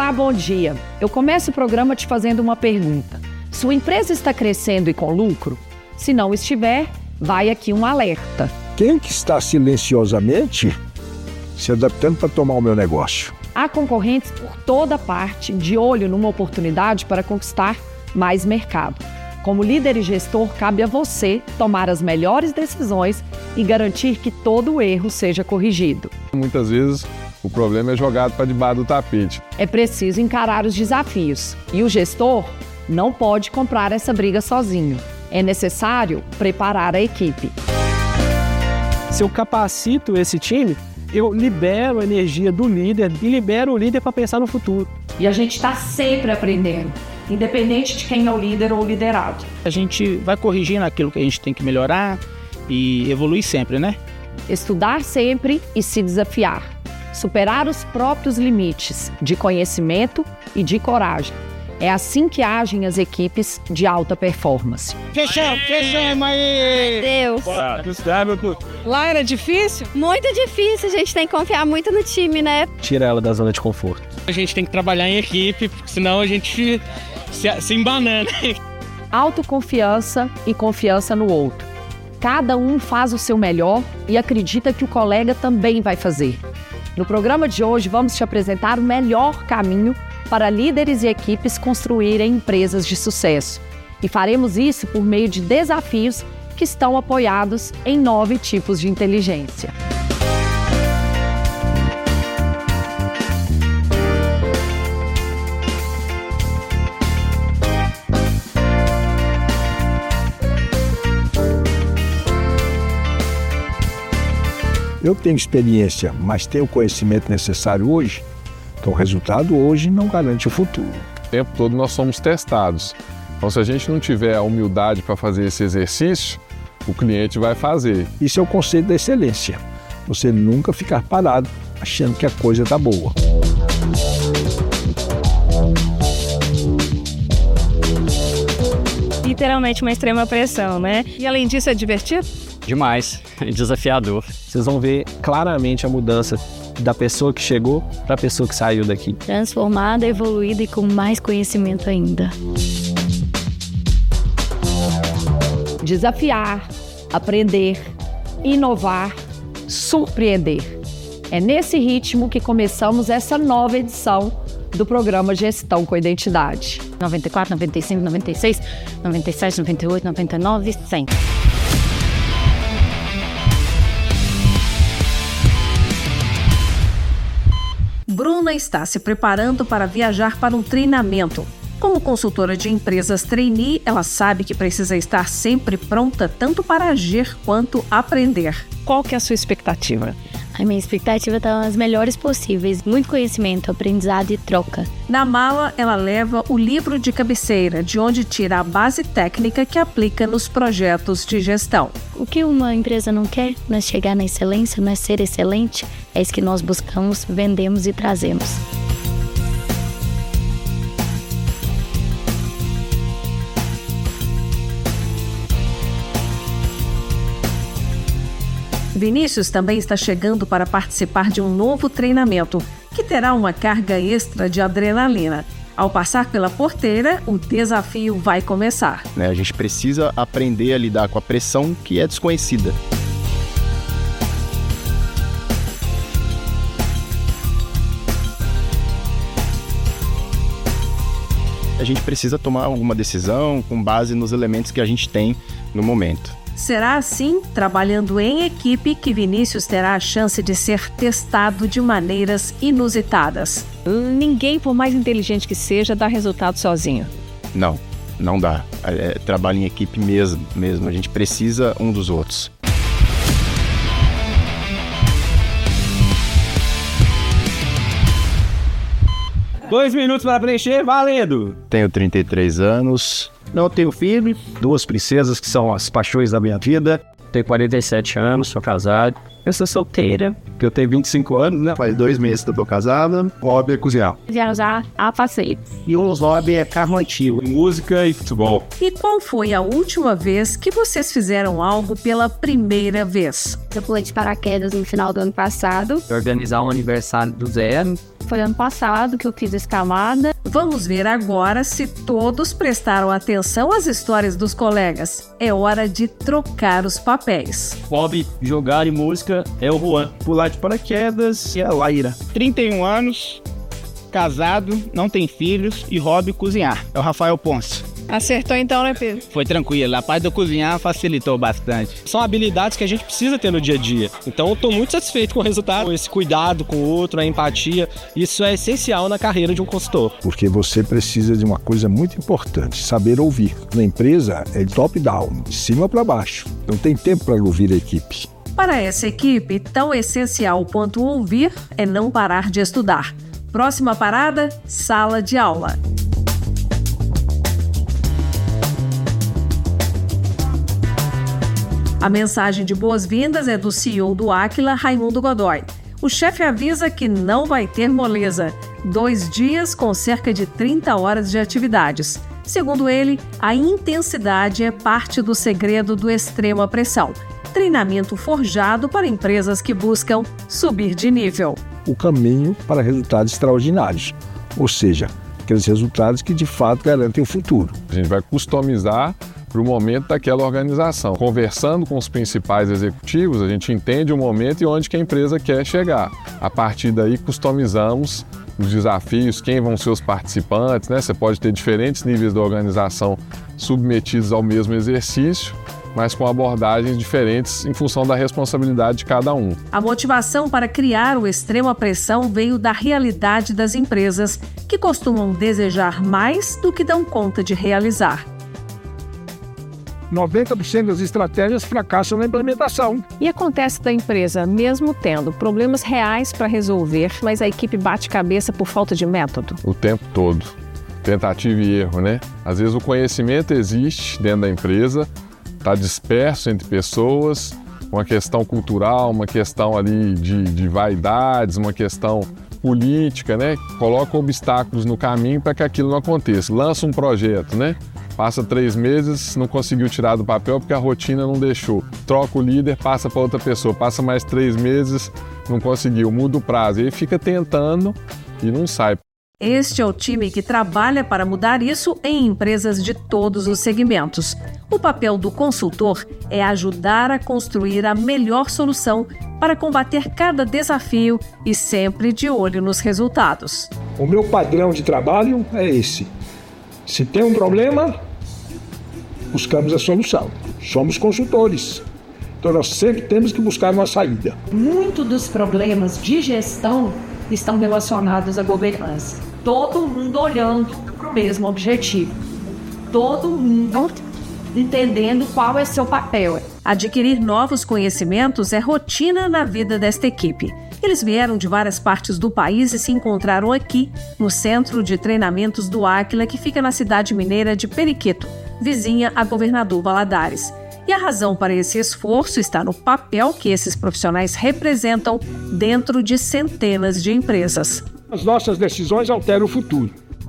Olá, bom dia. Eu começo o programa te fazendo uma pergunta. Sua empresa está crescendo e com lucro? Se não estiver, vai aqui um alerta. Quem que está silenciosamente se adaptando para tomar o meu negócio? Há concorrentes por toda parte, de olho numa oportunidade para conquistar mais mercado. Como líder e gestor, cabe a você tomar as melhores decisões e garantir que todo erro seja corrigido. Muitas vezes o problema é jogado para debaixo do tapete. É preciso encarar os desafios e o gestor não pode comprar essa briga sozinho. É necessário preparar a equipe. Se eu capacito esse time, eu libero a energia do líder e libero o líder para pensar no futuro. E a gente está sempre aprendendo, independente de quem é o líder ou o liderado. A gente vai corrigindo aquilo que a gente tem que melhorar e evoluir sempre, né? Estudar sempre e se desafiar. Superar os próprios limites de conhecimento e de coragem. É assim que agem as equipes de alta performance. Fechamos aí! Deus! Lá era difícil? Muito difícil, a gente tem que confiar muito no time, né? Tira ela da zona de conforto. A gente tem que trabalhar em equipe, porque senão a gente se embanana. Autoconfiança e confiança no outro. Cada um faz o seu melhor e acredita que o colega também vai fazer. No programa de hoje, vamos te apresentar o melhor caminho para líderes e equipes construírem empresas de sucesso. E faremos isso por meio de desafios que estão apoiados em 9 tipos de inteligência. Eu tenho experiência, mas tenho o conhecimento necessário hoje, então o resultado hoje não garante o futuro. O tempo todo nós somos testados. Então, se a gente não tiver a humildade para fazer esse exercício, o cliente vai fazer. Isso é o conceito da excelência. Você nunca ficar parado achando que a coisa está boa. Literalmente uma extrema pressão, né? E além disso, é divertido? Demais, desafiador. Vocês vão ver claramente a mudança da pessoa que chegou para a pessoa que saiu daqui. Transformada, evoluída e com mais conhecimento ainda. Desafiar, aprender, inovar, surpreender. É nesse ritmo que começamos essa nova edição do programa Gestão com Identidade. 94, 95, 96, 97, 98, 99, 100. Bruna está se preparando para viajar para um treinamento. Como consultora de empresas trainee, ela sabe que precisa estar sempre pronta tanto para agir quanto aprender. Qual que é a sua expectativa? A minha expectativa está as melhores possíveis. Muito conhecimento, aprendizado e troca. Na mala, ela leva o livro de cabeceira, de onde tira a base técnica que aplica nos projetos de gestão. O que uma empresa não quer não é chegar na excelência, não é ser excelente. É isso que nós buscamos, vendemos e trazemos. Vinícius também está chegando para participar de um novo treinamento, que terá uma carga extra de adrenalina. Ao passar pela porteira, o desafio vai começar. A gente precisa aprender a lidar com a pressão que é desconhecida. A gente precisa tomar alguma decisão com base nos elementos que a gente tem no momento. Será assim, trabalhando em equipe, que Vinícius terá a chance de ser testado de maneiras inusitadas. Ninguém, por mais inteligente que seja, dá resultado sozinho. Não dá. É trabalho em equipe mesmo. A gente precisa um dos outros. Dois minutos para preencher, valendo! Tenho 33 anos. Não tenho filho, 2 princesas que são as paixões da minha vida. Tenho 47 anos, sou casado. Eu sou solteira, que eu tenho 25 anos, né? Faz 2 meses que eu tô casada. Hobby é cozinhar. Viajar a passeio. E um hobby é carro antigo. Música e futebol. E qual foi a última vez que vocês fizeram algo pela primeira vez? Eu pulei de paraquedas no final do ano passado. Organizar um aniversário do zero. Foi ano passado que eu fiz a escalada. Vamos ver agora se todos prestaram atenção às histórias dos colegas. É hora de trocar os papéis. Hobby, jogar e música é o Juan. Pular de paraquedas e a Laíra. 31 anos, casado, não tem filhos e hobby cozinhar. É o Rafael Ponce. Acertou então, né, Pedro? Foi tranquilo, a parte do cozinhar facilitou bastante. São habilidades que a gente precisa ter no dia a dia. Então eu estou muito satisfeito com o resultado, esse cuidado com o outro, a empatia. Isso é essencial na carreira de um consultor. Porque você precisa de uma coisa muito importante, saber ouvir. Na empresa é top-down, de cima para baixo. Não tem tempo para ouvir a equipe. Para essa equipe, tão essencial quanto ouvir é não parar de estudar. Próxima parada, sala de aula. A mensagem de boas-vindas é do CEO do Aquila, Raimundo Godoy. O chefe avisa que não vai ter moleza. 2 dias com cerca de 30 horas de atividades. Segundo ele, a intensidade é parte do segredo do extrema pressão. Treinamento forjado para empresas que buscam subir de nível. O caminho para resultados extraordinários, ou seja, aqueles resultados que de fato garantem o futuro. A gente vai customizar para o momento daquela organização. Conversando com os principais executivos, a gente entende o momento e onde que a empresa quer chegar. A partir daí, customizamos os desafios, quem vão ser os participantes, né? Você pode ter diferentes níveis da organização submetidos ao mesmo exercício, mas com abordagens diferentes em função da responsabilidade de cada um. A motivação para criar o extrema pressão veio da realidade das empresas, que costumam desejar mais do que dão conta de realizar. 90% das estratégias fracassam na implementação. E acontece da empresa, mesmo tendo problemas reais para resolver, mas a equipe bate cabeça por falta de método? O tempo todo. Tentativa e erro, né? Às vezes o conhecimento existe dentro da empresa, está disperso entre pessoas, uma questão cultural, uma questão ali de vaidades, uma questão política, né? Coloca obstáculos no caminho para que aquilo não aconteça. Lança um projeto, né? Passa 3 meses, não conseguiu tirar do papel porque a rotina não deixou. Troca o líder, passa para outra pessoa. Passa mais 3 meses, não conseguiu, muda o prazo. E aí fica tentando e não sai. Este é o time que trabalha para mudar isso em empresas de todos os segmentos. O papel do consultor é ajudar a construir a melhor solução para combater cada desafio e sempre de olho nos resultados. O meu padrão de trabalho é esse. Se tem um problema, buscamos a solução. Somos consultores. Então nós sempre temos que buscar uma saída. Muitos dos problemas de gestão estão relacionados à governança. Todo mundo olhando para o mesmo objetivo. Todo mundo entendendo qual é seu papel. Adquirir novos conhecimentos é rotina na vida desta equipe. Eles vieram de várias partes do país e se encontraram aqui, no Centro de Treinamentos do Aquila, que fica na cidade mineira de Periquito, vizinha a Governador Valadares. E a razão para esse esforço está no papel que esses profissionais representam dentro de centenas de empresas. As nossas decisões alteram o futuro.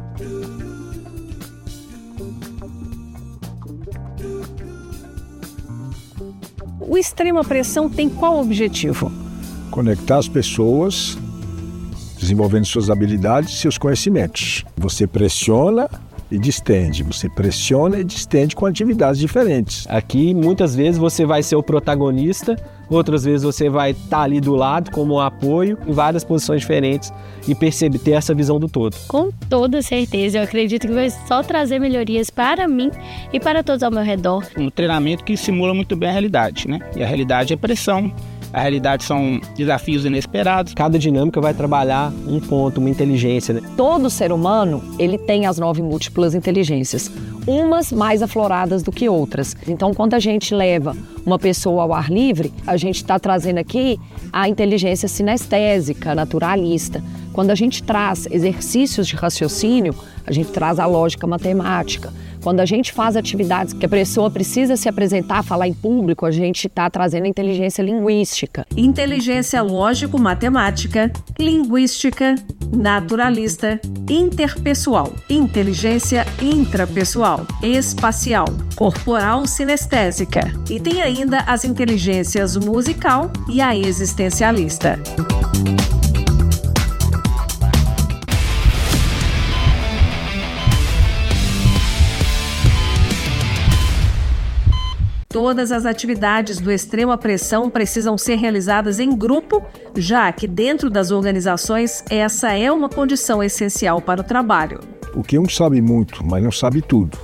O extrema pressão tem qual objetivo? Conectar as pessoas, desenvolvendo suas habilidades e seus conhecimentos. Você pressiona e distende. Você pressiona e distende com atividades diferentes. Aqui, muitas vezes, você vai ser o protagonista, outras vezes você vai estar ali do lado como um apoio, em várias posições diferentes, e ter essa visão do todo. Com toda certeza, eu acredito que vai só trazer melhorias para mim e para todos ao meu redor. Um treinamento que simula muito bem a realidade, né? E a realidade é pressão. A realidade são desafios inesperados. Cada dinâmica vai trabalhar um ponto, uma inteligência, né? Todo ser humano, ele tem as 9 múltiplas inteligências, umas mais afloradas do que outras. Então, quando a gente leva uma pessoa ao ar livre, a gente está trazendo aqui a inteligência sinestésica, naturalista. Quando a gente traz exercícios de raciocínio, a gente traz a lógica matemática. Quando a gente faz atividades que a pessoa precisa se apresentar, falar em público, a gente está trazendo a inteligência linguística. Inteligência lógico-matemática, linguística, naturalista, interpessoal, inteligência intrapessoal, espacial, corporal sinestésica. E tem ainda as inteligências musical e a existencialista. todas as atividades do Extrema Pressão precisam ser realizadas em grupo, já que dentro das organizações essa é uma condição essencial para o trabalho. O que um sabe muito, mas não sabe tudo.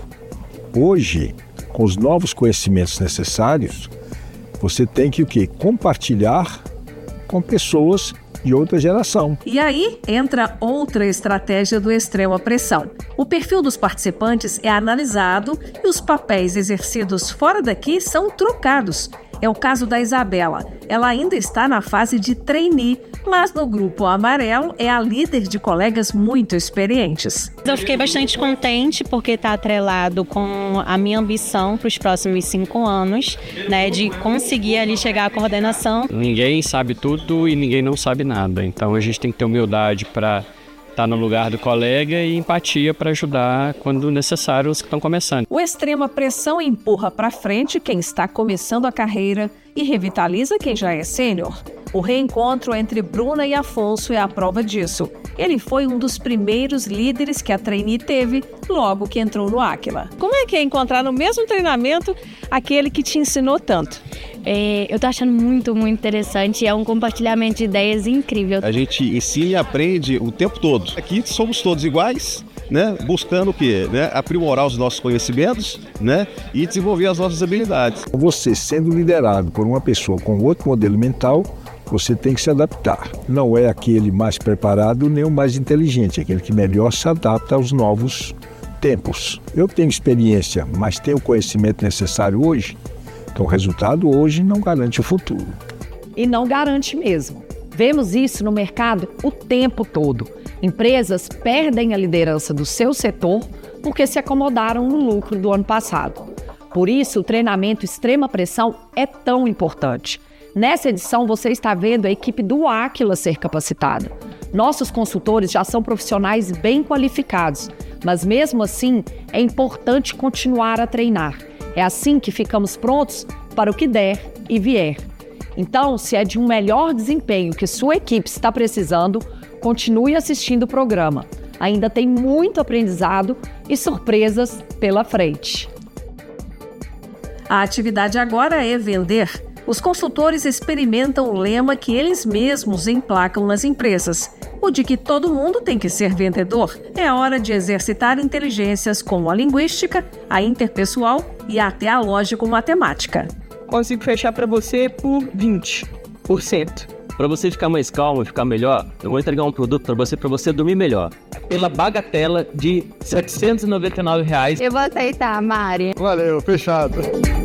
Hoje, com os novos conhecimentos necessários, você tem que o quê? Compartilhar com pessoas de outra geração. E aí entra outra estratégia do Extrema Pressão. O perfil dos participantes é analisado e os papéis exercidos fora daqui são trocados. É o caso da Isabela. Ela ainda está na fase de trainee, mas no grupo amarelo é a líder de colegas muito experientes. Eu fiquei bastante contente porque está atrelado com a minha ambição para os próximos 5 anos, né, de conseguir ali chegar à coordenação. Ninguém sabe tudo e ninguém não sabe nada, então a gente tem que ter humildade para estar no lugar do colega e empatia para ajudar quando necessário os que estão começando. O Extrema Pressão empurra para frente quem está começando a carreira e revitaliza quem já é sênior. O reencontro entre Bruna e Afonso é a prova disso. Ele foi um dos primeiros líderes que a trainee teve logo que entrou no Áquila. Como é que é encontrar no mesmo treinamento aquele que te ensinou tanto? Eu tô achando muito, muito interessante. É um compartilhamento de ideias incrível. A gente ensina e aprende o tempo todo. Aqui somos todos iguais, né? Buscando o quê? Né? Aprimorar os nossos conhecimentos, né? E desenvolver as nossas habilidades. Você sendo liderado por uma pessoa com outro modelo mental, você tem que se adaptar. Não é aquele mais preparado nem o mais inteligente, é aquele que melhor se adapta aos novos tempos. Eu tenho experiência, mas tenho o conhecimento necessário hoje. Então o resultado hoje não garante o futuro. E não garante mesmo. Vemos isso no mercado o tempo todo. Empresas perdem a liderança do seu setor porque se acomodaram no lucro do ano passado. Por isso, o treinamento Extrema Pressão é tão importante. Nessa edição, você está vendo a equipe do Áquila ser capacitada. Nossos consultores já são profissionais bem qualificados, mas mesmo assim é importante continuar a treinar. É assim que ficamos prontos para o que der e vier. Então, se é de um melhor desempenho que sua equipe está precisando, continue assistindo o programa. Ainda tem muito aprendizado e surpresas pela frente. A atividade agora é vender. Os consultores experimentam o lema que eles mesmos emplacam nas empresas, o de que todo mundo tem que ser vendedor. É hora de exercitar inteligências como a linguística, a interpessoal e até a lógico-matemática. Consigo fechar para você por 20%. Para você ficar mais calmo e ficar melhor, eu vou entregar um produto para você dormir melhor. Pela bagatela de R$ 799. Eu vou aceitar, Mari. Valeu, fechado.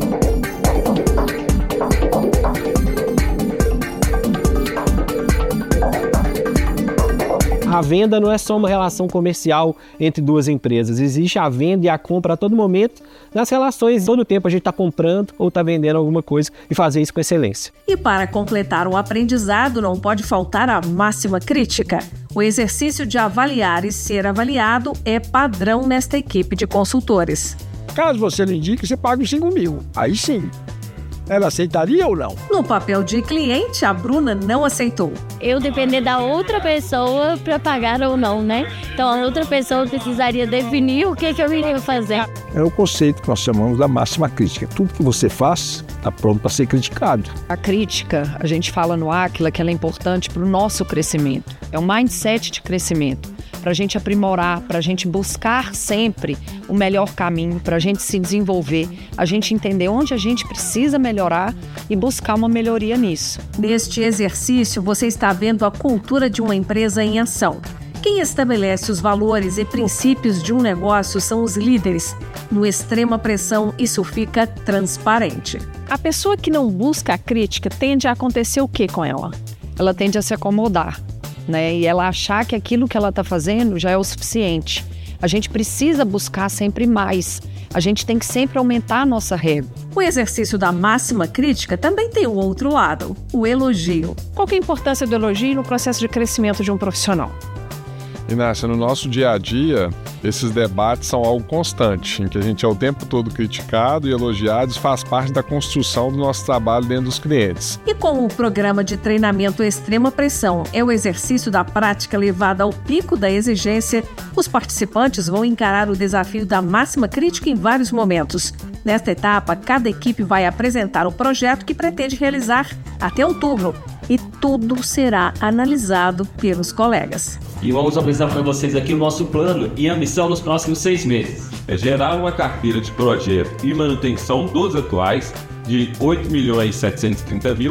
A venda não é só uma relação comercial entre duas empresas. Existe a venda e a compra a todo momento. Nas relações, todo tempo a gente está comprando ou está vendendo alguma coisa e fazer isso com excelência. E para completar o aprendizado, não pode faltar a máxima crítica. O exercício de avaliar e ser avaliado é padrão nesta equipe de consultores. Caso você não indique, você paga os 5 mil. Aí sim. Ela aceitaria ou não? No papel de cliente, a Bruna não aceitou. Eu depender da outra pessoa para pagar ou não, né? Então a outra pessoa precisaria definir o que eu iria fazer. É o conceito que nós chamamos da máxima crítica. Tudo que você faz está pronto para ser criticado. A crítica, a gente fala no Áquila que ela é importante para o nosso crescimento. É um mindset de crescimento. Para a gente aprimorar, para a gente buscar sempre o melhor caminho, para a gente se desenvolver, a gente entender onde a gente precisa melhorar e buscar uma melhoria nisso. Neste exercício, você está vendo a cultura de uma empresa em ação. Quem estabelece os valores e princípios de um negócio são os líderes. No Extrema Pressão, isso fica transparente. A pessoa que não busca a crítica tende a acontecer o que com ela? Ela tende a se acomodar, né? E ela achar que aquilo que ela está fazendo já é o suficiente. A gente precisa buscar sempre mais. A gente tem que sempre aumentar a nossa régua. O exercício da máxima crítica também tem o outro lado, o elogio. Qual que é a importância do elogio no processo de crescimento de um profissional? Inácia, no nosso dia a dia, esses debates são algo constante, em que a gente é o tempo todo criticado e elogiado, isso faz parte da construção do nosso trabalho dentro dos clientes. E como o programa de treinamento Extrema Pressão é o exercício da prática levada ao pico da exigência, os participantes vão encarar o desafio da máxima crítica em vários momentos. Nesta etapa, cada equipe vai apresentar o projeto que pretende realizar até outubro e tudo será analisado pelos colegas. E vamos apresentar para vocês aqui o nosso plano e a missão nos próximos 6 meses. É gerar uma carteira de projeto e manutenção dos atuais de 8.730.000.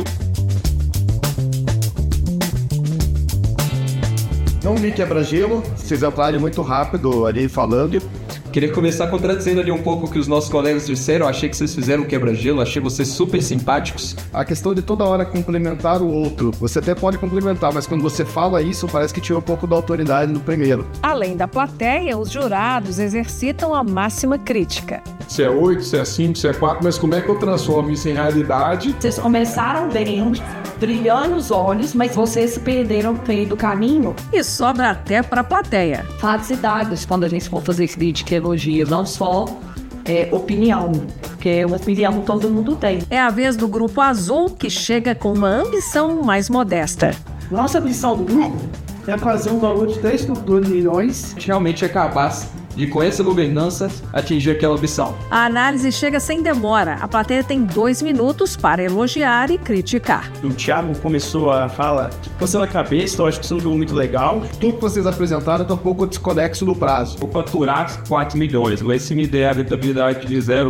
Não me quebra-gelo, vocês atraem muito rápido ali falando. Queria começar contradizendo ali um pouco o que os nossos colegas disseram. Achei que vocês fizeram um quebra-gelo, achei vocês super simpáticos. A questão de toda hora complementar o outro. Você até pode complementar, mas quando você fala isso, parece que tira um pouco da autoridade do primeiro. Além da plateia, os jurados exercitam a máxima crítica. Se é 8, se é 5, se é 4, mas como é que eu transformo isso em realidade? Vocês começaram bem, brilhando os olhos, mas vocês se perderam no meio do caminho. E sobra até para a plateia. Fatos e dados, quando a gente for fazer crítica e elogio, não só opinião, porque uma opinião todo mundo tem. É a vez do Grupo Azul, que chega com uma ambição mais modesta. Nossa missão do grupo é fazer um valor de 3,2 milhões. Realmente é capaz de, com essa governança, atingir aquela ambição. A análise chega sem demora. A plateia tem 2 minutos para elogiar e criticar. O Thiago começou a falar, você na cabeça, eu acho que isso é um jogo muito legal. Tudo que vocês apresentaram está um pouco desconexo do prazo. Vou faturar 4 milhões, mas se me der a rentabilidade de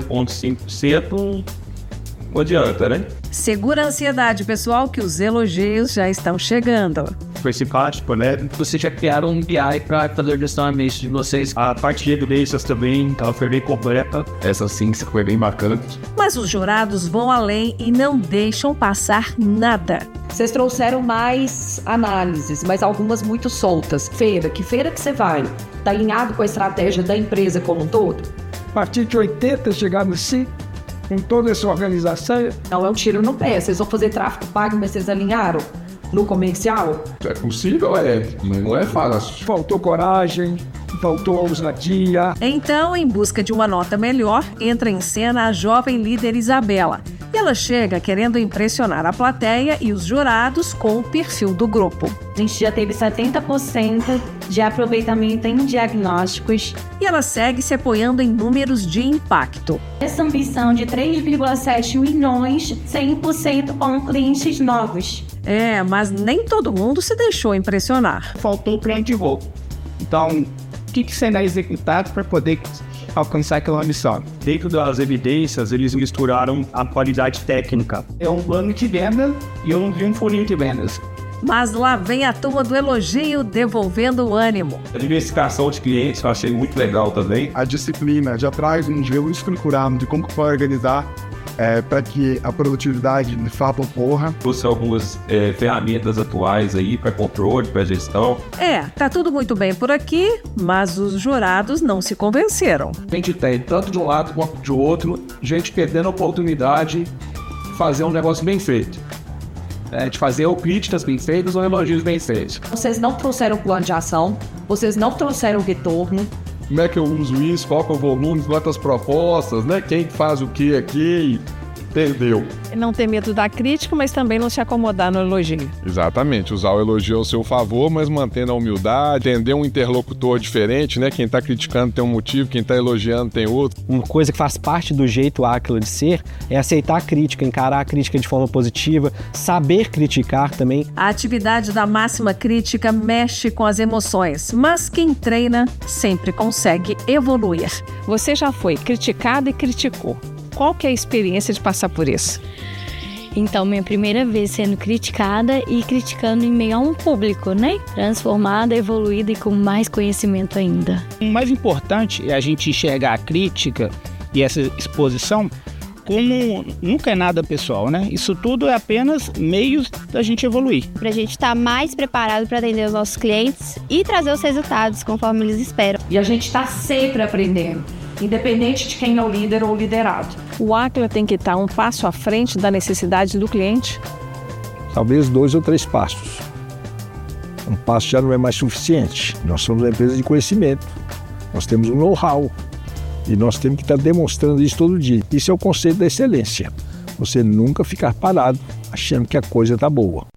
0,5%, não adianta, né? Segura a ansiedade, pessoal, que os elogios já estão chegando. Foi simpático, né? Vocês já criaram um BI para fazer a gestão de vocês. A parte de evidências também, ela foi bem completa. Essa sim foi bem bacana. Mas os jurados vão além e não deixam passar nada. Vocês trouxeram mais análises, mas algumas muito soltas. Que feira que você vai? Está alinhado com a estratégia da empresa como um todo? A partir de 80 chegamos sim, com toda essa organização. Não é um tiro no pé. Vocês vão fazer tráfego pago, mas vocês alinharam no comercial? É possível, mas não é fácil. Faltou coragem, faltou ousadia. Então, em busca de uma nota melhor, entra em cena a jovem líder Isabela. E ela chega querendo impressionar a plateia e os jurados com o perfil do grupo. A gente já teve 70% de aproveitamento em diagnósticos. E ela segue se apoiando em números de impacto. Essa ambição de 3,7 milhões, 100% com clientes novos. Mas nem todo mundo se deixou impressionar. Faltou o plano de voo. Então, o que será executado para poder alcançar aquela missão? Dentro das evidências, eles misturaram a qualidade técnica. É um plano de venda e um funil de vendas. Mas lá vem a turma do elogio devolvendo o ânimo. A diversificação de clientes eu achei muito legal também. A disciplina já traz um nível estruturado de como vai organizar para que a produtividade de fato ocorra. Trouxe algumas ferramentas atuais aí para controle, para gestão. Tá tudo muito bem por aqui, mas os jurados não se convenceram. A gente tem, tanto de um lado quanto de outro, gente perdendo a oportunidade de fazer um negócio bem feito. De fazer ou críticas bem feitas ou elogios bem feitos. Vocês não trouxeram plano de ação, vocês não trouxeram retorno. Como é que eu uso isso? Qual que é o volume? Quantas propostas, né? Quem faz o que aqui? Perdeu. Não ter medo da crítica, mas também não se acomodar no elogio. Exatamente, usar o elogio ao seu favor, mas mantendo a humildade, entender um interlocutor diferente, né? Quem está criticando tem um motivo, quem está elogiando tem outro. Uma coisa que faz parte do jeito Aquila de ser é aceitar a crítica, encarar a crítica de forma positiva, saber criticar também. A atividade da máxima crítica mexe com as emoções, mas quem treina sempre consegue evoluir. Você já foi criticado e criticou. Qual que é a experiência de passar por isso? Então, minha primeira vez sendo criticada e criticando em meio a um público, né? Transformada, evoluída e com mais conhecimento ainda. O mais importante é a gente enxergar a crítica e essa exposição como nunca é nada pessoal, né? Isso tudo é apenas meios da gente evoluir. Pra gente estar mais preparado para atender os nossos clientes e trazer os resultados conforme eles esperam. E a gente está sempre aprendendo, independente de quem é o líder ou o liderado. O Aquila tem que estar um passo à frente da necessidade do cliente? Talvez 2 ou 3 passos. Um passo já não é mais suficiente. Nós somos uma empresa de conhecimento. Nós temos um know-how. E nós temos que estar demonstrando isso todo dia. Isso é o conceito da excelência. Você nunca ficar parado achando que a coisa está boa.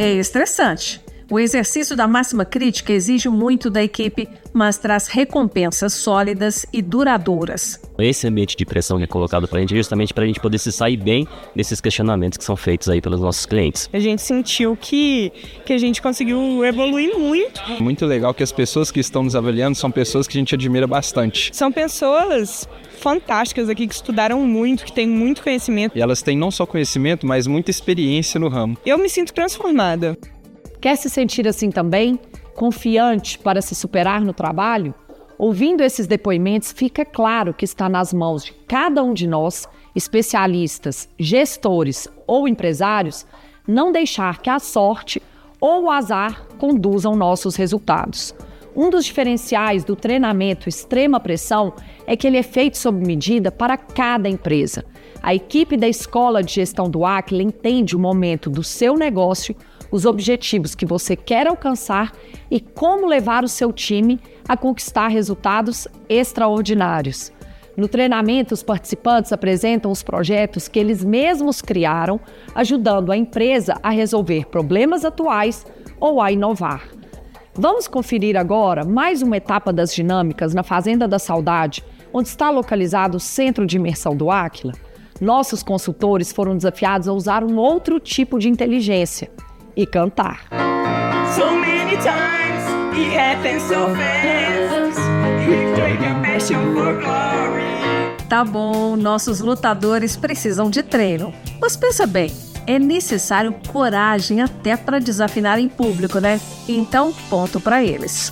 É estressante. O exercício da máxima crítica exige muito da equipe, mas traz recompensas sólidas e duradouras. Esse ambiente de pressão que é colocado para a gente é justamente para a gente poder se sair bem desses questionamentos que são feitos aí pelos nossos clientes. A gente sentiu que a gente conseguiu evoluir muito. Muito legal que as pessoas que estão nos avaliando são pessoas que a gente admira bastante. São pessoas fantásticas aqui que estudaram muito, que têm muito conhecimento. E elas têm não só conhecimento, mas muita experiência no ramo. Eu me sinto transformada. Quer se sentir assim também? Confiante para se superar no trabalho? Ouvindo esses depoimentos, fica claro que está nas mãos de cada um de nós, especialistas, gestores ou empresários, não deixar que a sorte ou o azar conduzam nossos resultados. Um dos diferenciais do treinamento extrema pressão é que ele é feito sob medida para cada empresa. A equipe da Escola de Gestão do Aquila entende o momento do seu negócio, os objetivos que você quer alcançar e como levar o seu time a conquistar resultados extraordinários. No treinamento, os participantes apresentam os projetos que eles mesmos criaram, ajudando a empresa a resolver problemas atuais ou a inovar. Vamos conferir agora mais uma etapa das dinâmicas na Fazenda da Saudade, onde está localizado o Centro de Imersão do Aquila. Nossos consultores foram desafiados a usar um outro tipo de inteligência e cantar. So many times it happens so fast. You take a passion for glory. Tá bom, nossos lutadores precisam de treino. Mas pensa bem, é necessário coragem até para desafinar em público, né? Então, ponto para eles.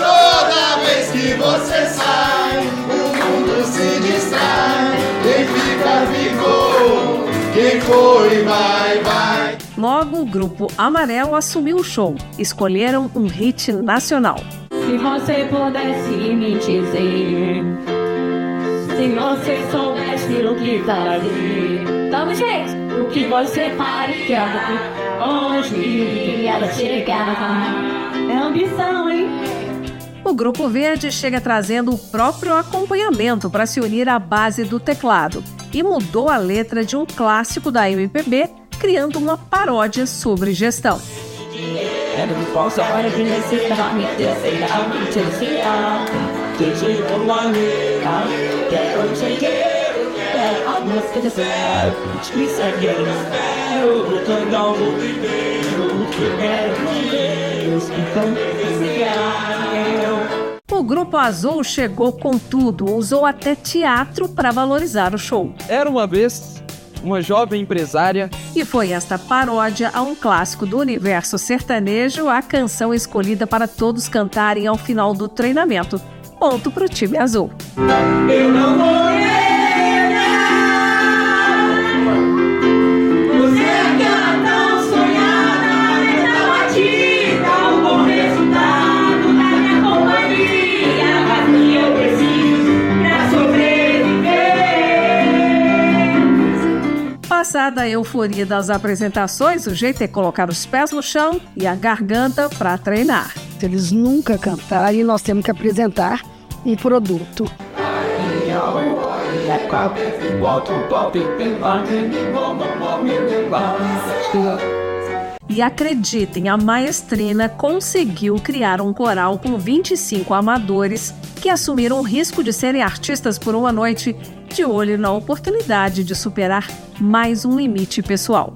Toda vez que você sai, o mundo se distrai. Quem fica ficou, quem foi vai. Logo, o Grupo Amarelo assumiu o show. Escolheram um hit nacional. Se você pudesse me dizer, se você soubesse o que fazer, dá um jeito, o que você faria, onde queria chegar. É ambição, hein? O Grupo Verde chega trazendo o próprio acompanhamento para se unir à base do teclado e mudou a letra de um clássico da MPB, criando uma paródia sobre gestão. O Grupo Azul chegou com tudo, usou até teatro para valorizar o show. Era uma vez uma jovem empresária. E foi esta paródia a um clássico do universo sertanejo, a canção escolhida para todos cantarem ao final do treinamento. Ponto pro time azul. Eu não vou negar, você é aquela tão sonhada, nessa batida, o bom resultado da minha companhia, mas que eu preciso pra sobreviver. Passada a euforia das apresentações, o jeito é colocar os pés no chão e a garganta para treinar. Eles nunca cantaram e nós temos que apresentar um produto. E acreditem, a maestrina conseguiu criar um coral com 25 amadores que assumiram o risco de serem artistas por uma noite, de olho na oportunidade de superar mais um limite pessoal.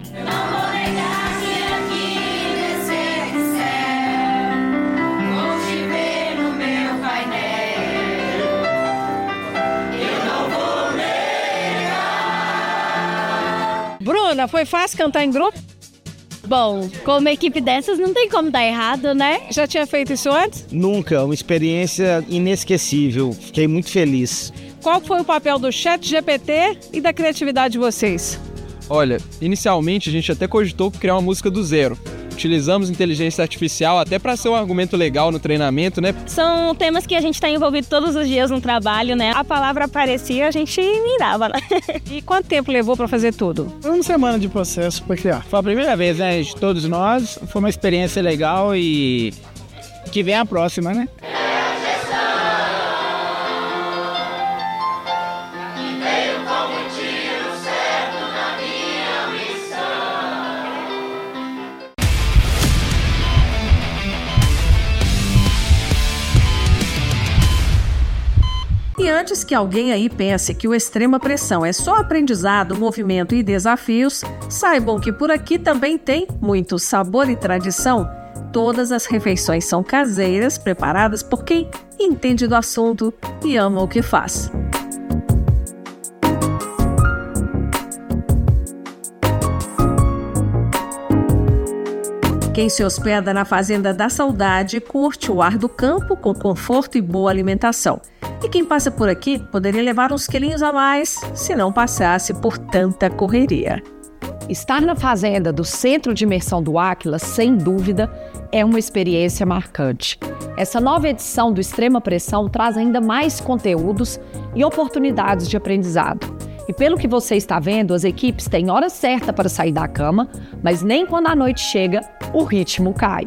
Bruna, foi fácil cantar em grupo? Bom, com uma equipe dessas não tem como dar errado, né? Já tinha feito isso antes? Nunca, uma experiência inesquecível. Fiquei muito feliz. Qual foi o papel do ChatGPT e da criatividade de vocês? Olha, inicialmente a gente até cogitou criar uma música do zero. Utilizamos inteligência artificial até para ser um argumento legal no treinamento, né? São temas que a gente está envolvido todos os dias no trabalho, né? A palavra aparecia, a gente mirava, né? E quanto tempo levou para fazer tudo? Uma semana de processo para criar. Foi a primeira vez, né, de todos nós. Foi uma experiência legal e que vem a próxima, né? E antes que alguém aí pense que o Extrema Pressão é só aprendizado, movimento e desafios, saibam que por aqui também tem muito sabor e tradição. Todas as refeições são caseiras, preparadas por quem entende do assunto e ama o que faz. Quem se hospeda na Fazenda da Saudade curte o ar do campo com conforto e boa alimentação. E quem passa por aqui poderia levar uns quilinhos a mais se não passasse por tanta correria. Estar na fazenda do Centro de Imersão do Áquila, sem dúvida, é uma experiência marcante. Essa nova edição do Extrema Pressão traz ainda mais conteúdos e oportunidades de aprendizado. E pelo que você está vendo, as equipes têm hora certa para sair da cama, mas nem quando a noite chega, o ritmo cai.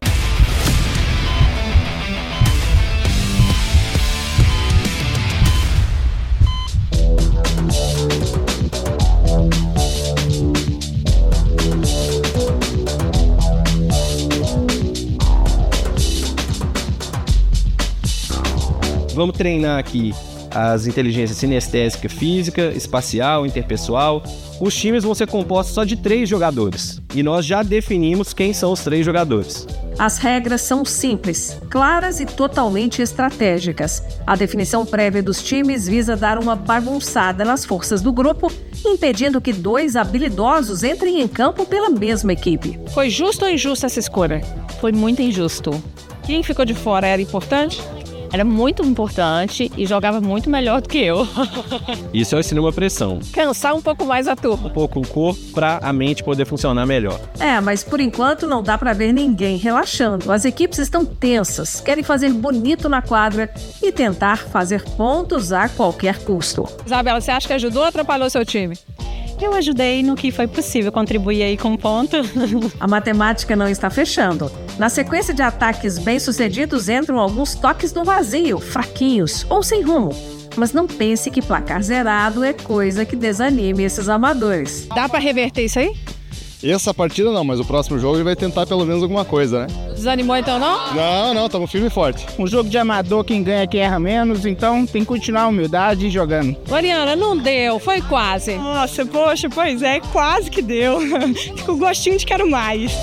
Vamos treinar aqui as inteligências sinestésica, física, espacial, interpessoal. Os times vão ser compostos só de 3 jogadores. E nós já definimos quem são os 3 jogadores. As regras são simples, claras e totalmente estratégicas. A definição prévia dos times visa dar uma bagunçada nas forças do grupo, impedindo que 2 habilidosos entrem em campo pela mesma equipe. Foi justo ou injusta essa escolha? Foi muito injusto. Quem ficou de fora era importante? Era muito importante e jogava muito melhor do que eu. Isso é o Extrema Pressão. Cansar um pouco mais a turma. Um pouco o corpo para a mente poder funcionar melhor. Mas por enquanto não dá para ver ninguém relaxando. As equipes estão tensas, querem fazer bonito na quadra e tentar fazer pontos a qualquer custo. Isabela, você acha que ajudou ou atrapalhou seu time? Eu ajudei no que foi possível, contribuir aí com um ponto. A matemática não está fechando. Na sequência de ataques bem-sucedidos entram alguns toques no vazio, fraquinhos ou sem rumo. Mas não pense que placar zerado é coisa que desanime esses amadores. Dá para reverter isso aí? Essa partida não, mas o próximo jogo ele vai tentar pelo menos alguma coisa, né? Desanimou então não? Não, estamos firme e forte. Um jogo de amador, quem ganha quem erra menos, então tem que continuar a humildade e jogando. Mariana, não deu, foi quase. Nossa, poxa, pois é, quase que deu. Fica com gostinho de quero mais.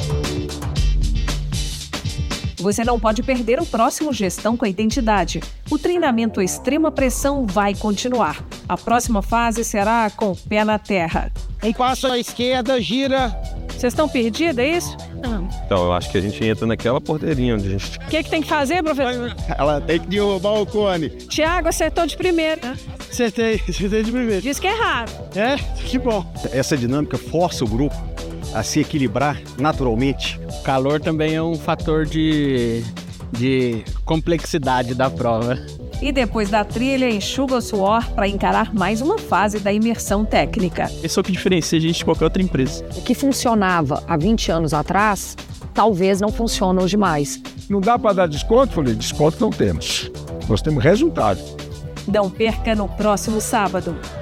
Você não pode perder o próximo Gestão com a Identidade. O treinamento Extrema Pressão vai continuar. A próxima fase será com o pé na terra. Em passo à esquerda, gira. Vocês estão perdidos, é isso? Então, eu acho que a gente entra naquela porteirinha onde a gente... O que tem que fazer, professor? Ela tem que derrubar o cone. Tiago acertou de primeira. Acertei de primeira. Diz que é raro. É? Que bom. Essa dinâmica força o grupo a se equilibrar naturalmente. O calor também é um fator de complexidade da prova. E depois da trilha, enxuga o suor para encarar mais uma fase da imersão técnica. Isso é o que diferencia a gente de qualquer outra empresa. O que funcionava há 20 anos atrás, talvez não funcione hoje mais. Não dá para dar desconto? Falei, desconto não temos. Nós temos resultado. Não perca no próximo sábado.